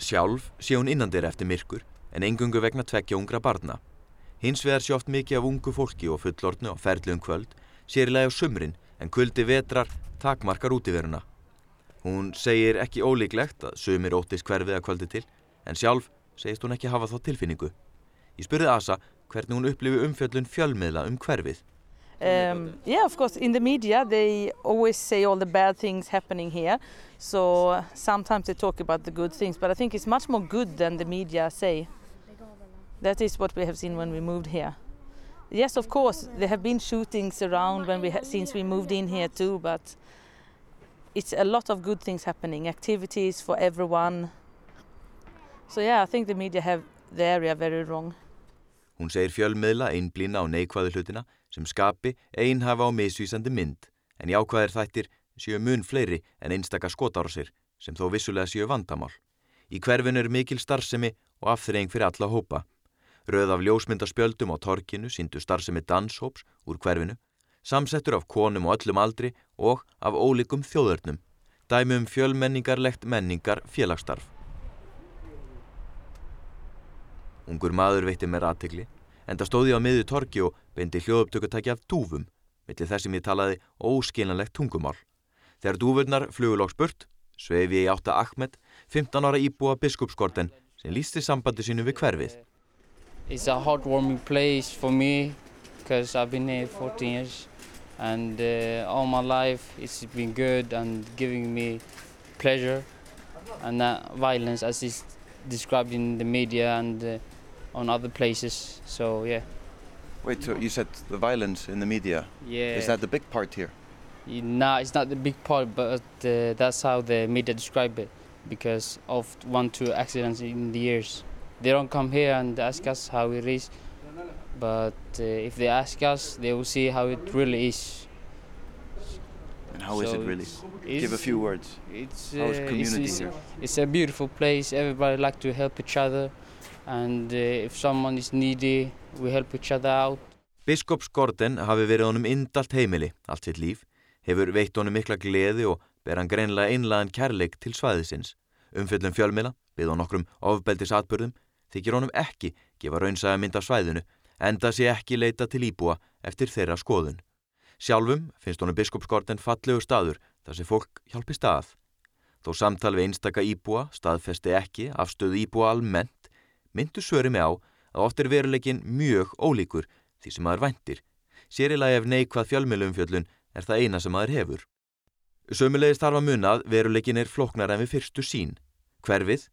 Sjálf sé hún innandyra eftir myrkur en eingöngu vegna 2 ungra barna. Hins vegar sé oft mikið af ungu fólki og fullorðnu á ferli kvöld, sér í lagi á sumrin en kuldi vetrar takmarkar útiveruna. Hún segir ekki ólíklegt að sumir óttist hverfið að kvöldi til en sjálf segist hún ekki hafa þá tilfinningu. Ég spurði Asa hvernig hún upplifi umfjöllun fjölmiðla hverfið. Yeah, of course, in the media they always say all the bad things happening here. So sometimes they talk about the good things, but I think it's much more good than the media say. That is what we have seen when we moved here. Yes, of course, there have been shootings around since we moved in here too, but it's a lot of good things happening, activities for everyone. So yeah, I think the media have the area very wrong. Hún segir fjölmiðla einblína á neikvæðu hlutina sem skapi einhafa á misvísandi mynd, en jákvæðir þættir séu mun fleiri en einstaka skotárásir sem þó vissulega séu vandamál. Í hverfinu mikil starfsemi og afþreying fyrir alla hópa. Röð af ljósmyndaspjöldum á torginu sýndu starfsemi danshóps úr hverfinu, samsettur af konum á öllum aldri og af ólíkum þjóðernum, dæmi fjölmenningarlegt félagstarf. Ungur maður veitti mér athygli, enda stóð ég á miðju torgi og beindi hljóðupptökutæki af dúfum, milli þess sem ég talaði óskiljanlegt tungumál. Þegar dúfurnar flugu loks burt, sveif ég í átt að Ahmed, 15 ára íbúa Biskupsgården, sem lýsti sambandi sínu við hverfið. It's a heartwarming place for me because I've been here 14 years and all my life it's been good and giving me pleasure and not violence as is described in the media and on other places, so yeah. Wait, so you said the violence in the media? Yeah. Is that the big part here? No, it's not the big part, but that's how the media describe it because of 1-2 accidents in the years. They don't come here and ask us how it is, but if they ask us, they will see how it really is. And how is it really? Give a few words. How is community here? It's a beautiful place. Everybody like to help each other, and if someone is needy, we help each other out. Biskupsgården hafi verið honum indalt heimili allt sitt líf, hefur veitt honum mikla gleði og ber hann greinilega einlægan kærleik til svæðisins. Umfjöllun fjölmiðla, byggð á nokkrum ofbeldisatburðum, þykir honum ekki gefa raunsæja mynd af svæðinu, enda sé ekki leita til íbúa eftir þeirra skoðun. Sjálfum finnst honum Biskupsgården fallegu staður þar sem fólk hjálpi stað. Þó samtal við einstaka íbúa staðfesti ekki afstöðu íbúa almennt, myndu svöri mig á að oft veruleikinn mjög ólíkur því sem maður væntir. Sér í lagi ef neikvæð fjölmiðlaumfjöllun það eina sem maður hefur. Sömuleiðis þarf að muna að veruleikinn flóknari en við fyrstu sýn. Hverfið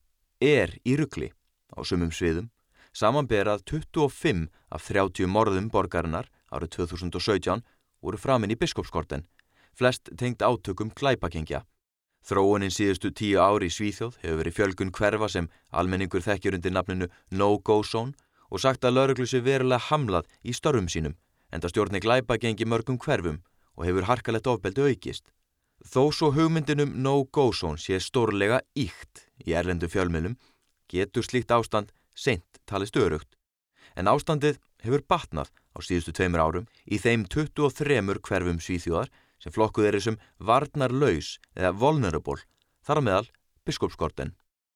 í rugli á sumum sviðum, samanber að 25 af 30 morðum borgarinnar árið 2017 voru framin í Biskupsgården, flest tengd átökum glæpagengja. Þróunin síðustu 10 ár í Svíþjóð hefur verið fjölgun hverfa sem almenningur þekkir undir nafninu No-Go Zone og sagt að lögreglu sé verulega hamlað í störfum sínum, enda stjórni glæpagengi mörgum hverfum og hefur harkalegt ofbeldi aukist. Þó svo hugmyndin No-Go Zone sé stórlega ýkt í erlendum fjölmiðlum, getur slíkt ástand seint talist örugt. En ástandið hefur batnað á síðustu 2 árum í þeim 23 hverfum Svíþjóðar sem flokkuð sem varnarlaus eða vulnerable, þar á meðal Biskupsgården.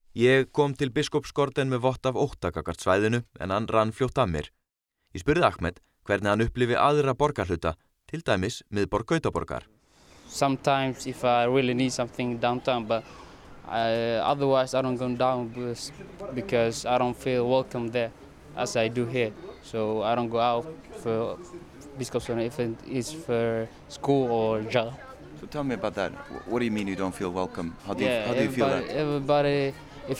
Ég kom til Biskupsgården með vott af ótta gagnvart svæðinu en hann rann fljótt af mér. Ég spurði Ahmed hvernig hann upplifi aðra borgarhluta, til dæmis miðborg Gautaborgar. Sometimes if I really need something downtown, but otherwise I don't go down because I don't feel welcome there as I do here. So I don't go out for Biskupsgården if it is for school or job. So tell me about that. What do you mean you don't feel welcome? How do you feel that? Everybody,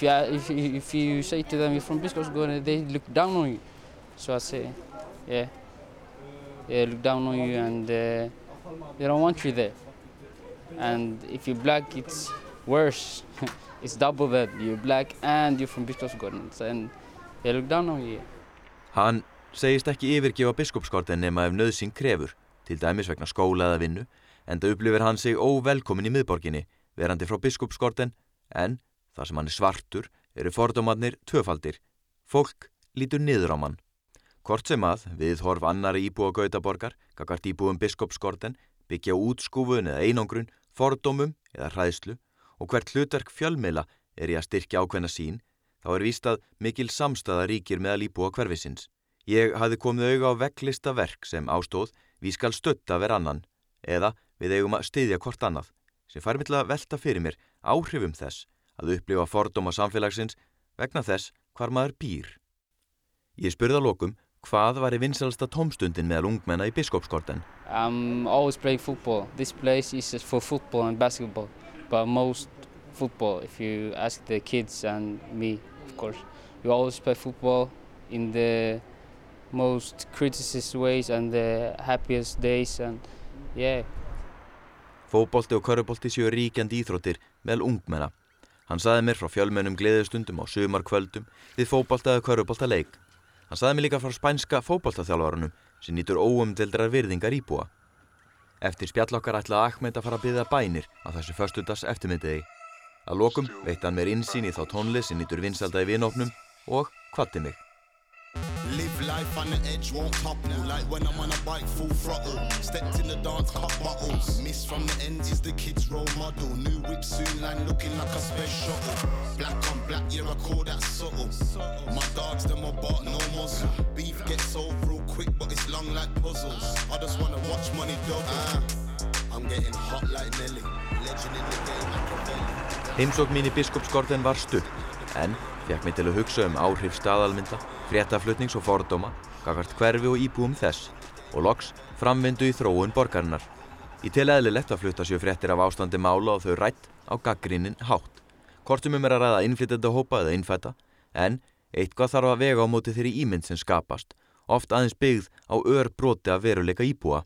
if you say to them you're from Biskupsgården, they look down on you. So I say, yeah, look down on you and they don't want you there. And if you're black, it's worse. It's double that. You're black and you're from Biskupsgården, and they look down on you. Hann segist ekki yfirgefa Biskupsgården nema ef nauðsyn krefur, til dæmis vegna skóla eða vinnu, enda upplifir hann sig óvelkomin í miðborginni, verandi frá Biskupsgården, en þar sem hann svartur fordómarnir tvöfaldir. Fólk lítur niður á mann. Hvort sem að viðhorf annarri íbúa Gautaborgar gagnvart íbúum Biskupsgården byggja útskúfun eða einangrun, fordómum eða hræðslu og hvert hlutverk fjölmiðla í að styrkja ákveðna sýn þá víst að mikil samstaða ríkir meðal íbúa hverfisins. Ég hafði komið auga á vegglistaverk sem ástóð við skal stötta hver annan eða við eigum að styðja hvort annað, sem fær mig til að velta fyrir mér áhrifum þess að upplifa fordóma samfélagsins vegna þess hvar maður býr. Ég spurði að lokum hvað væri vinsælasta tómstundin meðal ungmenna í Biskupsgården. I'm always playing football. This place is for football and basketball, but most football if you ask the kids and me, of course. We always play football in the most criticist ways and the happiest days and yeah. Fótbolti og körfubolti séu ríkjandi íþróttir meðal ungmenna. Hann sagði mér frá fjölmennum gleðistundum á sumarkvöldum við fótbolta eða körfuboltaleik. Hann sagði mér líka frá spænska fótboltaþjálfaranum sem nýtur óumdeildrar virðingar íbúa. Eftir spjall okkar ætlaði Ahmed að fara að biðja bænir á þessu föstudags eftirmiðdegi. Að lokum veitti hann mér innsýn í þá tónlist sem nýtur vinsælda í vinhópnum og kvaddi mig. Live life on the edge, won't topple. Like when I'm on a bike, full throttle. Stepped in the dance, cut bottles. Miss from the ends is the kid's role model. New whip soon line looking like a space shuttle. Black on black, yeah, I call that subtle. My dogs, them are bought, no muzzle. Beef gets sold real quick, but it's long like puzzles. I just wanna watch money double. I'm getting hot like Nelly. Legend in the game, Machiavelli. Heimsókn mín í Biskupsgården var stutt, en fékk mig til að hugsa áhrif staðalmynda, fréttaflutnings og fordóma, gagnvart hverfi og íbúum þess, og loks framvindu í þróun borgarinnar. Ég tel eðlilegt að flutta séu fréttir af ástandi mála og þau rædd á gagnrýninn hátt. Hvort sem að ræða innflytjendahópa eða innfædda, en eitthvað þarf að vega á móti þeirri ímynd sem skapast, oft aðeins byggð á örbroti af veruleika íbúa.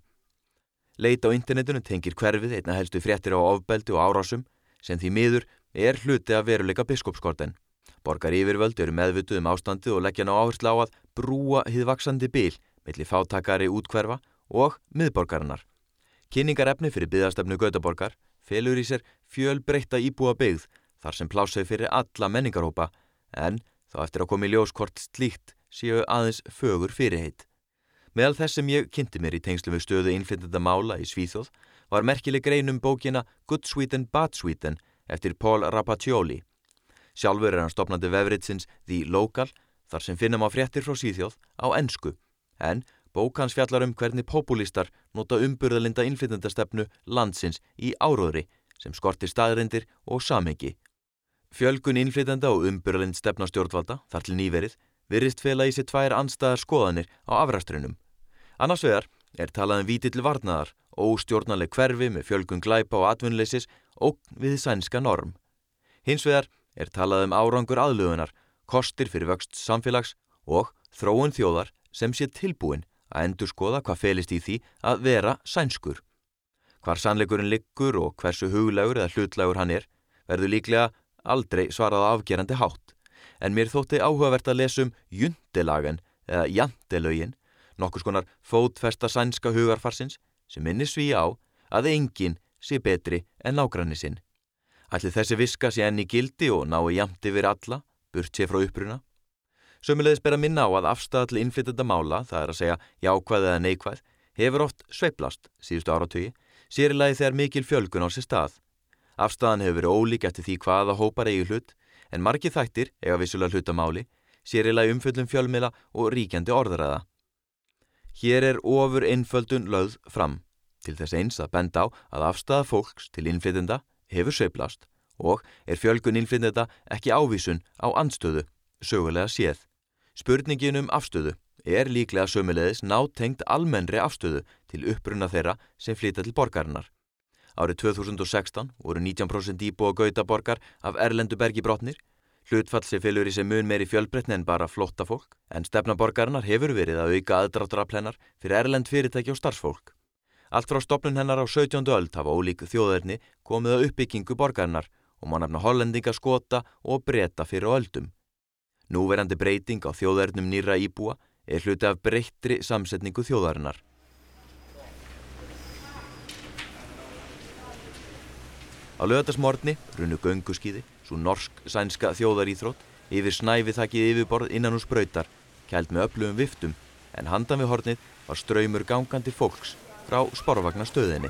Leit á internetinu tengir hverfið einna helstu fréttir á ofbeldi og árásum, sem því miður hluti af veruleika Biskupsgården. Borgaryfirvöld eru meðvituð ástandið og leggja ná áherslu á að brúa hið vaxandi bil milli fátækari útkverfa og miðborgarinnar. Kynningarefni fyrir biðastefnu Gautaborgar felur í sér fjölbreytta íbúabyggð þar sem pláss er fyrir alla menningarhópa, en þá eftir að koma í ljós hvort slíkt séu aðeins fögur fyrirheit. Meðal þess sem ég kynnti mér í tengslum við stöðu innflytjendamála í Svíþjóð var merkileg grein bókina Good Sweden, Bad Sweden eftir Paul Rapaccioli. Sjálfur hann stofnandi vefritsins The Local, þar sem finnum á fréttir frá Svíþjóð á ensku, en bók hans fjallar hvernig popúlistar nota umburðarlinda innflytjendastefnu landsins í áróðri sem skortir staðreyndir og samhengi. Fjölgun innflytjenda og umburðarlind stefna stjórnvalda, þar til nýverið, virðist fela í sér tvær andstæðar skoðanir á afrastrunum. Annars vegar talað vítill varnaðar, óstjórnarleg hverfi með fjölgun glæpa og atvinnuleysis ógn við sænska norm. Hins vegar talað árangur aðlögunar, kostir fyrir vöxt samfélags og þróun þjóðar sem sé tilbúin að endurskoða hvað felist í því að vera sænskur. Hvar sannleikurinn liggur og hversu huglægur eða hlutlægur hann verður líklega aldrei svarað á afgerandi hátt, en mér þótti áhugavert að lesa Juntelagen eða Jantelögin, nokkurs konar fótfesta sænska hugarfarsins sem minnir Svíi á að enginn sé betri en nágranni sinn. Ætli þessi viska sé enn í gildi og nái jafnt yfir alla, burt sé frá uppruna. Sömuleiðis ber að minna á að afstaða til innflytjendamála, það að segja jákvæð eða neikvæð, hefur oft sveiflast síðustu áratugi, sér í lagi þegar mikil fjölgun á sér stað. Afstaðan hefur verið ólík eftir því hvaða hópar eigi hlut, en margir þættir eiga vissulega hlutamáli, sér í lagi umfjöllun fjölmiðla og ríkjandi orðræða. Hér ofur einföldun lögð fram, til þess eins að benda á að afstaða fólks til innflytjenda hefur sveiflast og fjölgun innflytjenda ekki ávísun á andstöðu, sögulega séð. Spurningin afstöðu líklega sömuleiðis nátengd almennri afstöðu til uppruna þeirra sem flytja til borgarinnar. Árið 2016 voru 19% íbúa Gautaborgar af erlendu bergi brotnir, hlutfall sem felur í sig mun meiri fjölbreytni en bara flóttafólk, en stefna borgarinnar hefur verið að auka aðdráttaraflennar fyrir erlend fyrirtæki og starfsfólk. Allt frá stofnun hennar á 17. öld hafa ólík þjóðerni komið að uppbyggingu borgarinnar og má nefna Hollendinga, Skota og Breta fyrir á öldum. Núverandi breyting á þjóðernum nýrra íbúa hluti af breyttri samsetningu þjóðarinnar. Á laugardagsmorgni runnu gönguskíði, svo norsk-sænska þjóðaríþrótt, yfir snæviþakið yfirborð innan úr sprautar, kæld með öflugum viftum, en handan við hornið var straumur gangandi fólks frá sporvagnastöðinni.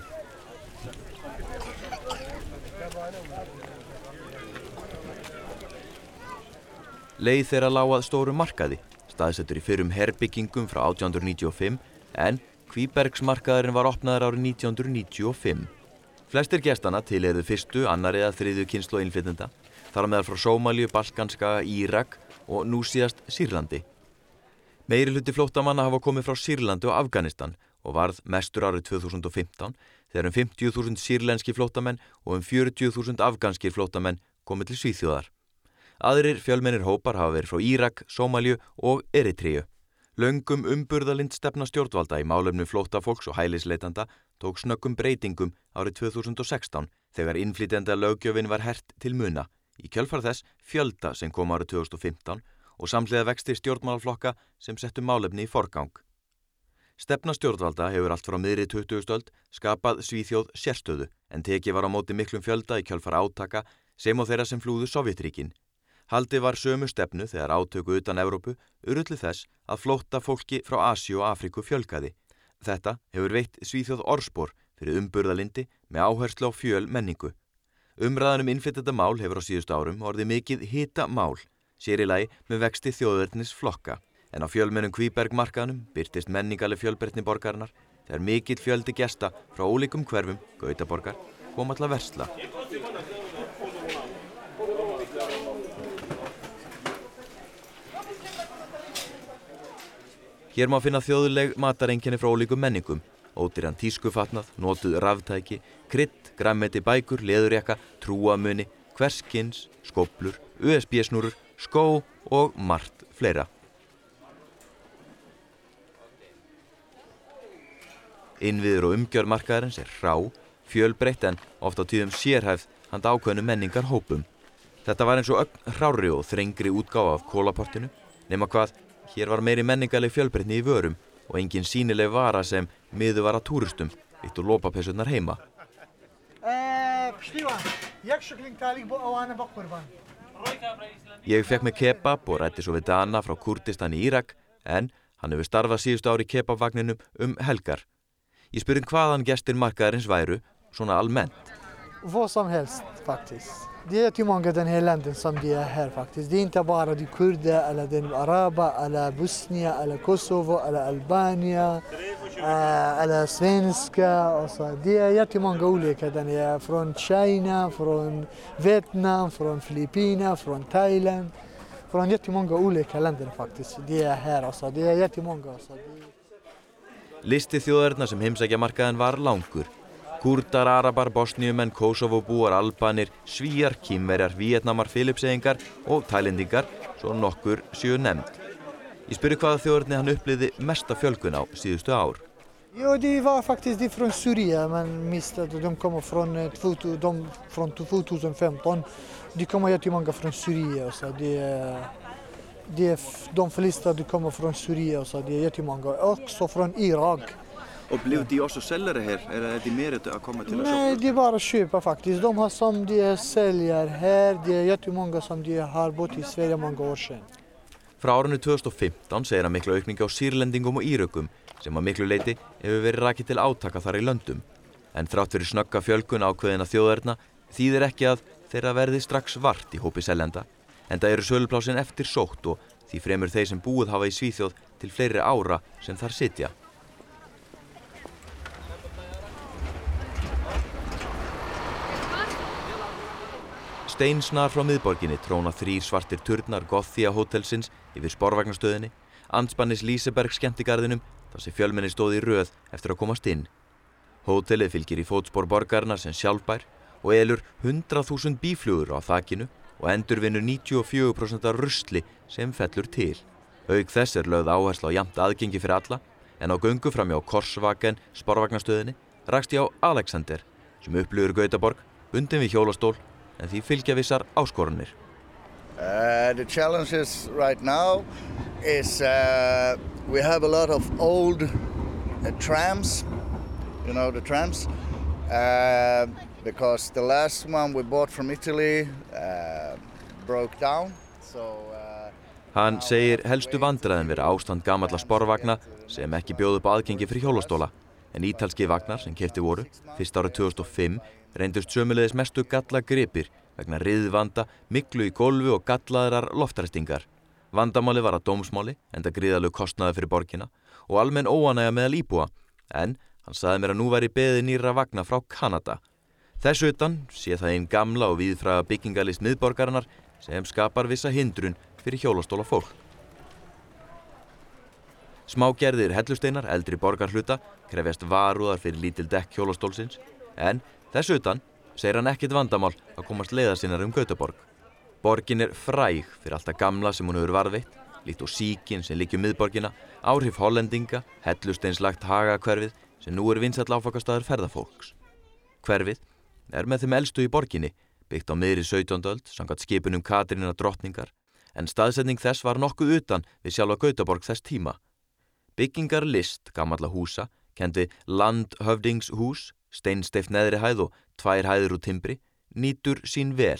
Leið þeirra lá að stórum markaði, staðsettur í fyrrum herbyggingum frá 1895, en Kvíbergsmarkaðurinn var opnaður árið 1995. Flestir gestanna tilheyrðu fyrstu, annarri eða þriðju kynslóð innflytjenda, þar á meðal frá Sómalíu, Balkanskaga, Írak og nú síðast Sýrlandi. Meirihluti flóttamanna hafa komið frá Sýrlandi og Afganistan og varð mestur árið 2015 þegar 50.000 sýrlenski flóttamenn og 40.000 afganskir flóttamenn komið til Svíþjóðar. Aðrir fjölmennir hópar hafa verið frá Írak, Sómalíu og Eritríu. Löngum umburðarlynd stefna stjórnvalda í málefnum flóttafólks og hælisleitanda tók snöggum breytingum árið 2016 þegar innflytjenda löggjöfin var hert til muna, í kjölfar þess fjölda sem kom árið 2015 og samhliða vexti stjórnmálaflokka sem settu málefni í forgang. Stefna stjórnvalda hefur allt frá miðri 20. öld skapað Svíþjóð sérstöðu en tekið var á móti miklum fjölda í kjölfar átaka sem og þeirra sem flúðu Sovétríkin. Haldið var sömu stefnu þegar átöku utan Evrópu urðu þess að flótta fólki frá Asíu og Afríku fjölgaði. Þetta hefur veitt Svíþjóð orðspor fyrir umburðarlyndi með áherslu á fjölmenningu. Umræðan innflytjendamál hefur á síðustu árum orðið mikið hitamál, sér í lagi með vexti þjóðernisflokka. En á fjölmennum Kvíbergmarkaðnum birtist menningarleg fjölbreytni borgarinnar þegar mikill fjöldi gesta frá ólíkum hverfum Gautaborgar koma til að versla. Hér má finna þjóðleg matareinkenni frá ólíkum menningum, ódýran tískufatnað, notuð raftæki, krydd, grænmeti, bækur, leðurjakka, trúamuni, hverskins, skóflur, USB-snúrur, skó og margt fleira. Innviður og umgjörð markaðarins rá, fjölbreytt en oft á tíðum sérhæfð handa ákveðnum menningarhópum. Þetta var eins og hrárri og þrengri útgáfa af kólaportinu, nema hvað, hér var meiri menningarleg fjölbreytni í vörum og engin sýnileg vara sem miðu var að túristum, líkt og lopapeysurnar heima. Ég fekk með kebab og ræddi svo við Dana frá Kurdistan í Írak, en hann hefur starfað síðustu ári í kebabvagninum helgar. Jag spurði hvaðan gestir markaðarins væru, svona almennt. Vad som helst faktiskt. Det är till många den här länder som det är här faktiskt. Det är inte bara de kurder eller de araber eller Bosnien eller Kosovo eller Albanien eller svenska och så. Det är jättemånga olika. Den är från Kina, från Vietnam, från Filippinerna, från Thailand. Från jättemånga olika länder faktiskt. Det är här alltså. Det är jättemånga alltså. Listi þjóðarinnar sem heimsækja markaðin var langur. Kúrdar, arabar, bosníumenn, Kósovóbúar, albanir, Svíar, Kínverjar, Víetnamar, Filippseyingar og Tælendingar, svo nokkur séu nefnd. Ég spurði hvaða þjóðarinni hann upplifði mesta fjölgun á síðustu ár. Jo, det var faktiskt det från Syrien, men misstade de kommer från 2015. De kommer jättemånga från Syrien så de flesta de kommer från Syrien så det är jättemånga också från Irak. Och blev de också säljare här? Är det mer att komma till att Nej, det är bara att köpa faktiskt. De har som de säljer här. Det är jättemånga som de har bott i Sverige många år sedan. Frá árinu 2015 segir hann mikla aukningi á Sýrlendingum og Írökum sem að miklu leyti hefur verið rakið til átaka þar í löndum. En þrátt fyrir snögga fjölgun ákveðinna þjóðarinna þýðir ekki að þeirra verði strax vart í hópi seljenda. Enda eru söluplásin eftir sótt og því fremur þeir sem búið hafa í Svíþjóð til fleiri ára sem þar sitja. Steinsnar frá miðborginni tróna 3 svartir turnar Gothia hótelsins yfir sporvagnastöðinni, andspænis Liseberg skemmtigarðinum þar sem fjölmenni stóð í röð eftir að komast inn. Hótelið fylgir í fótspor borgarinnar sem sjálfbær og elur 100.000 bíflugur á þakinu og endurvinnur 94% af rusli sem fellur til. Auk þess lögð áhersla á jafnt aðgengi fyrir alla, en á göngu framjá Korsvagen sporvagnastöðinni rakst ég á Alexander sem upplifir Gautaborg, bundinn við hjólastól, en því fylgja vissar áskorunir. The challenges right now is we have a lot of old trams, you know the trams, because the last one we bought from Italy broke down. Hann segir helstu vandræðin vera ástand gamalla sporvagna sem ekki bjóðu upp aðgengi fyrir hjólastóla, en ítalski vagnar sem keyptir voru fyrst árið 2005 reyndust sömuleiðis mestu gallagripir vegna riðvanda, myglu í gólfi og gallaðrar loftræstingar. Vandamáli var að dómsmáli, enda gríðarlegur kostnaður fyrir borgina og almenn óánægja meðal íbúa, en hann sagði mér að nú væri beðið nýrra vagna frá Kanada. Þess utan sé það ein gamla og víðfræga byggingalist miðborgarinnar sem skapar vissa hindrun fyrir hjólastóla fólk. Smágerðir hellusteinar eldri borgarhluta krefjast varúðar fyrir lítil dekk hjólastólsins, en þess utan segir hann ekkert vandamál að komast leiðar sinnar Gautaborg. Borgin fræg fyrir allt það gamla sem hún hefur varðveitt, líkt og síkin sem liggur miðborgina, áhrif hollendinga, hellusteinslagt hagahverfið sem nú vinsæll áfangastaður ferðafólks. Hverfið með þeim elstu í borginni, byggt á miðri 17. öld samkvæmt skipunum Katrínar drottningar, en staðsetning þess var nokkuð utan við sjálfa Gautaborg þess tíma. Byggingarlist gamalla húsa kenndi landhöfdingshús, steinsteypt neðri hæð og 2 hæðir úr timbri, nýtur sín vel.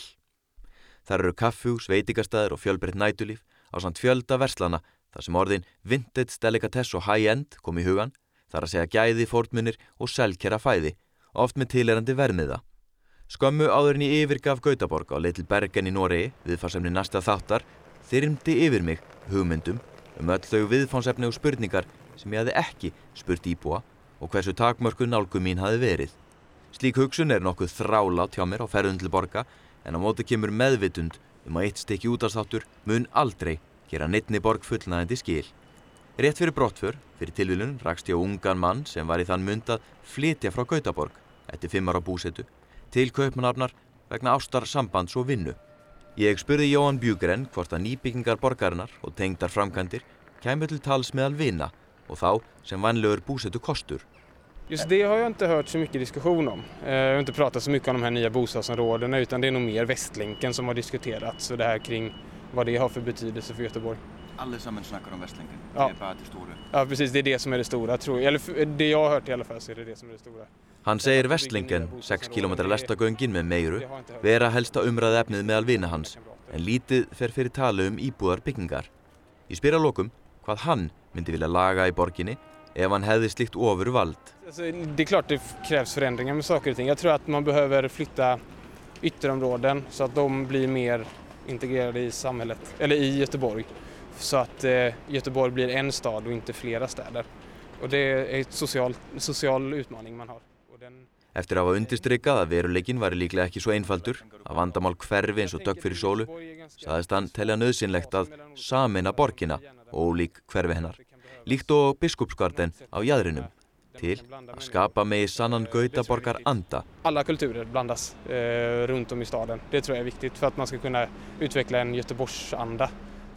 Þar eru kaffihús, veitingastæður og fjölbreytt næturlíf ásamt fjölda verslana þar sem orðin vintage, delikatess og high-end kom í hugan, þar að segja gæði, fórnmunir og selkera fæði, oft með tilheyrandi verðmiða. Skömmu áður en ég yfirgaf Gautaborg á leið til Bergen í Noregi, viðfangsefni næsta þáttar, þyrmdi yfir mig hugmyndum öll þau viðfangsefni og spurningar sem ég hafði ekki spurt íbúa og hversu takmörkuð nálgun mín hafði verið. Slík hugsun nokkuð þrálát hjá mér á ferðum til borga, en á móti kemur meðvitund að eitt stykki útvarpsþáttur mun aldrei gera neinni borg fullnægjandi skil. Rétt fyrir brottför, fyrir tilviljun, rakst ég á ungan mann sem var í þann mund að flytja frá Gautaborg eftir 5 ára búsetu til Kaupmannahafnar vegna ástarsambands og vinnu. Ég spurði Johan Bjugren hvort að nýbyggingar borgarinnar og tengdar framkvæmdir kæmu til tals meðal vina och þá som vanligur bosättukostur. Just det har jag inte hört så mycket diskussion om. Jag har inte pratat så mycket om de här nya bostadsområdena utan det är nog mer Västlänken som har diskuterats och det här kring vad det har för betydelse för Göteborg. Allesammans snackar om Västlänken. Ja. Det är bara det stora. Ja, precis, det är det som är det stora tror jag. Eller det jag har hört i alla fall så är det som är det stora. Hann segir Vestlingen, 6 km lestagöngin með meiru, vera helsta umræðuefnið meðal vina hans, en lítið fer fyrir tali íbúðar byggingar. Ég spyr að lokum hvað hann myndi vilja laga í borginni ef han hefði slikt ofurvald. Alltså, det är klart det krävs förändringar med saker och ting. Jag tror att man behöver flytta ytterområden så att de blir mer integrerade i samhället, eller i Göteborg. Så att Göteborg blir en stad och inte flera städer. Och det är en social utmaning man har. Eftir að hafa undirstrikað að veruleikinn væri líklega ekki svo einfaldur, að vandamál hverfi eins og dögg fyrir sólu, sagðist hann telja nauðsynlegt að sameina borgina og ólík hverfi hennar, líkt og Biskupsgarden á Jaðrinum, til að skapa megi sannan Gautaborgar anda. Alla kulturer blandas runt om i staden. Det tror jag är viktigt för att man ska kunna utveckla en Göteborgsanda.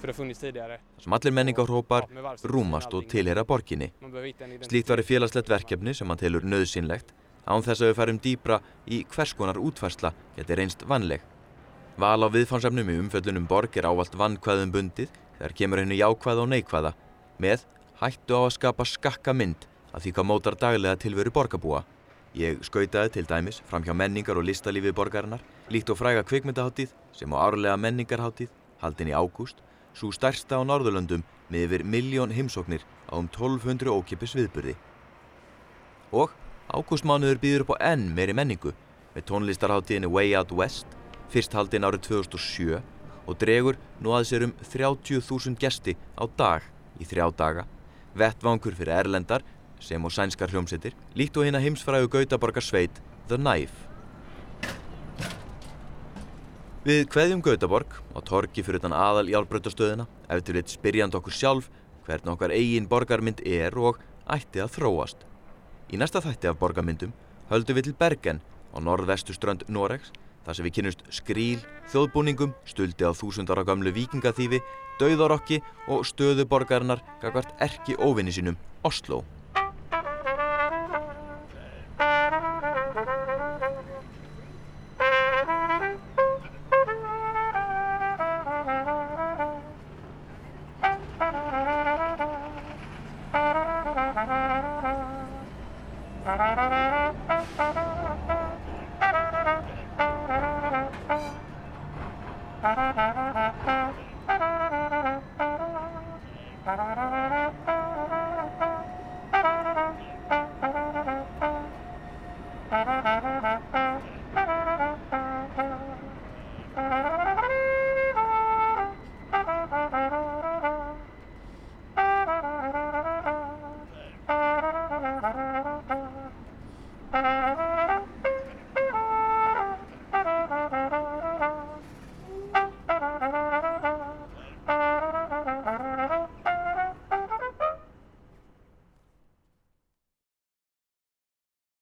Sem allir menningarhópar rúmast og tilheyra borginni. Slíkt væri félagslegt verkefni sem hann telur nauðsynlegt, án þess að við farum dýpra í hvers konar útfærsla geti reynst vanleg. Val á viðfangsefnum í umfjöllunum borg ávallt vandkvæðum bundið þegar kemur henni jákvæða og neikvæða, með hættu á að skapa skakka mynd af því hvað mótar daglega tilveru borgarbúa. Ég skautaði til dæmis fram hjá menningar- og listalífi borgarinnar, líkt og fræga kvikmyndahátíð sem á árlega menningarhátíð, haldin í ágúst, sú stærsta á Norðurlöndum með yfir 1 milljón heimsóknir á 1200 ókeypis viðburði. Og ágústmánuður býður upp á enn meiri menningu með tónlistarhátíðinni Way Out West, fyrst haldin árið 2007 og dregur nú að sér 30.000 gesti á dag í 3 daga, vettvangur fyrir erlendar sem og sænskar hljómsveitir, líkt og hina heimsfrægu Gautaborgar sveit The Knife. Við kveðjum Gautaborg á torgi fyrir utan aðal járnbrautastöðina, ef til vill spyrjandi okkur sjálf hvernig okkar eigin borgarmynd og ætti að þróast. Í næsta þætti af borgarmyndum höldum við til Bergen á norðvestuströnd Noregs, þar sem við kynnumst skríl, þjóðbúningum, stuldi á 1000 ára gömlu víkingaþýfi, dauðarokki og stöðu borgarinnar gagnvart erki óvini sínum, Oslo.